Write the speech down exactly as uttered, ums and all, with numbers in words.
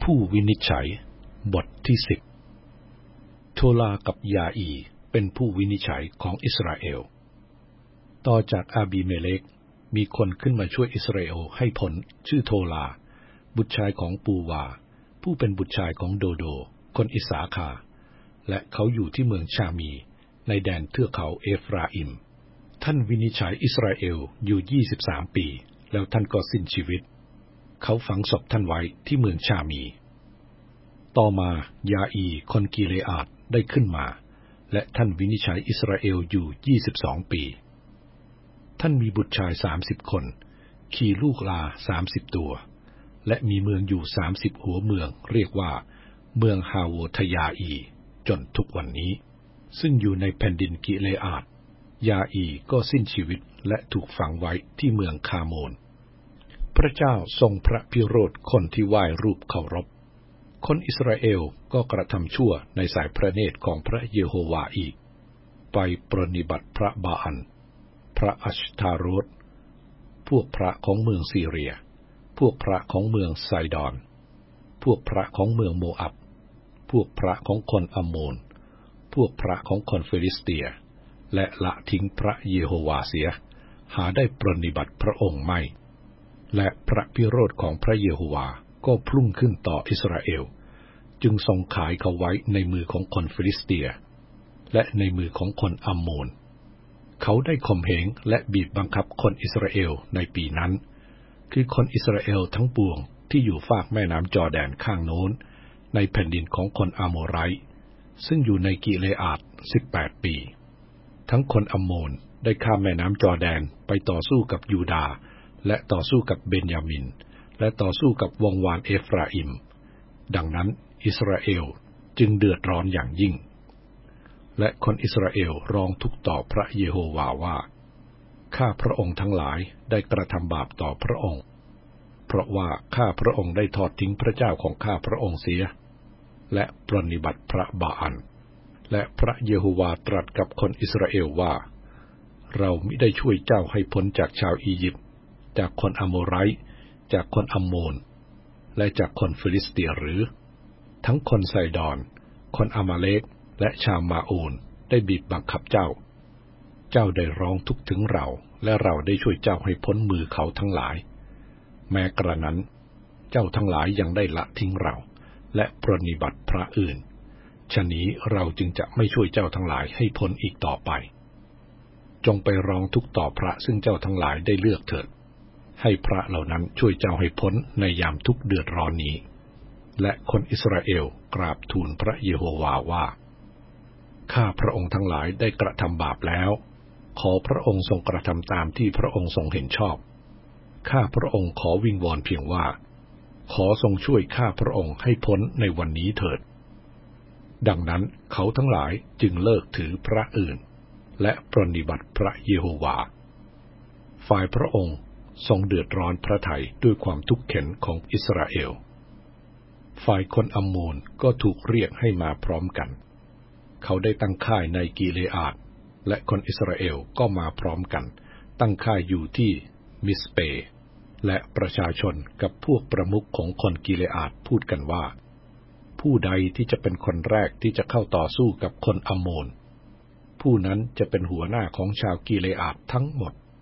ผู้วินิจฉัยบทที่สิบโทลากับยาอีเป็นผู้วินิจฉัยของอิสราเอลต่อจากอาบีเมเลกมีคนขึ้นมาช่วยอิสราเอลให้พ้นชื่อโทลาบุตรชายของปูวาผู้เป็นบุตรชายของโดโดคนอิสาคาและเขาอยู่ที่เมืองชามีในแดนเทือกเขาเอฟราอิมท่านวินิจฉัยอิสราเอลอยู่ยี่สิบสามปีแล้วท่านก็สิ้นชีวิตเขาฝังศพท่านไว้ที่เมืองชามีต่อมายาอีคนกิเลอาดได้ขึ้นมาและท่านวินิจฉัยอิสราเอลอยู่ยี่สิบสองปีท่านมีบุตรชายสามสิบคนขี่ลูกลาสามสิบตัวและมีเมืองอยู่สามสิบหัวเมืองเรียกว่าเมืองฮาโวทยาอีจนทุกวันนี้ซึ่งอยู่ในแผ่นดินกิเลอาดยาอีก็สิ้นชีวิตและถูกฝังไว้ที่เมืองคาโมนพระเจ้าทรงพระพิโรธคนที่ไหว้รูปเคารพคนอิสราเอลก็กระทำชั่วในสายพระเนตรของพระเยโฮวาอีกไปปรนนิบัติพระบาอันพระอัชทาโรตพวกพระของเมืองซีเรียพวกพระของเมืองไซดอนพวกพระของเมืองโมอับพวกพระของคนอัมโมนพวกพระของคนฟิลิสเตียและละทิ้งพระเยโฮวาเสียหาได้ปรนนิบัติพระองค์ไม่และพระพิโรธของพระเยโฮวาก็พุ่งขึ้นต่ออิสราเอลจึงทรงขายเขาไว้ในมือของคนฟิลิสเตียและในมือของคนอัมโมนเขาได้ข่มเหงและบีบบังคับคนอิสราเอลในปีนั้นคือคนอิสราเอลทั้งปวงที่อยู่ฝากแม่น้ำจอร์แดนข้างโน้นในแผ่นดินของคนอาโมไรต์ซึ่งอยู่ในกิเลอาดสิบแปดปีทั้งคนอัมโมนได้ข้ามแม่น้ำจอร์แดนไปต่อสู้กับยูดาห์และต่อสู้กับเบนยามินและต่อสู้กับวงวานเอฟราอิมดังนั้นอิสราเอลจึงเดือดร้อนอย่างยิ่งและคนอิสราเอลร้องทุกข์ต่อพระเยโฮวาว่าข้าพระองค์ทั้งหลายได้กระทำบาปต่อพระองค์เพราะว่าข้าพระองค์ได้ทอดทิ้งพระเจ้าของข้าพระองค์เสียและปรนนิบัติพระบาอันและพระเยโฮวาตรัสกับคนอิสราเอลว่าเรามิได้ช่วยเจ้าให้พ้นจากชาวอียิปต์จากคนอาโมไรต์จากคนอัมโมนและจากคนฟิลิสเตียหรือทั้งคนไซดอนคนอามาเลกและชาวมาอูนได้บีบบังคับเจ้าเจ้าได้ร้องทุกข์ถึงเราและเราได้ช่วยเจ้าให้พ้นมือเขาทั้งหลายแม้กระนั้นเจ้าทั้งหลายยังได้ละทิ้งเราและปรนนิบัติพระอื่นฉะนี้เราจึงจะไม่ช่วยเจ้าทั้งหลายให้พ้นอีกต่อไปจงไปร้องทุกข์ต่อพระซึ่งเจ้าทั้งหลายได้เลือกเถิดให้พระเหล่านั้นช่วยเจ้าให้พ้นในยามทุกข์เดือดร้อนนี้และคนอิสราเอลกราบทูลพระเยโฮวาว่าข้าพระองค์ทั้งหลายได้กระทำบาปแล้วขอพระองค์ทรงกระทำตามที่พระองค์ทรงเห็นชอบข้าพระองค์ขอวิงวอนเพียงว่าขอทรงช่วยข้าพระองค์ให้พ้นในวันนี้เถิดดังนั้นเขาทั้งหลายจึงเลิกถือพระอื่นและปรนนิบัติพระเยโฮวาฝ่ายพระองค์ทรงเดือดร้อนพระทัยด้วยความทุกข์เข็ญของอิสราเอลฝ่ายคนอัมโมนก็ถูกเรียกให้มาพร้อมกันเขาได้ตั้งค่ายในกิเลอาดและคนอิสราเอลก็มาพร้อมกันตั้งค่ายอยู่ที่มิสเปและประชาชนกับพวกประมุขของคนกิเลอาดพูดกันว่าผู้ใดที่จะเป็นคนแรกที่จะเข้าต่อสู้กับคนอัมโมนผู้นั้นจะเป็นหัวหน้าของชาวกิเลอาดทั้งหมด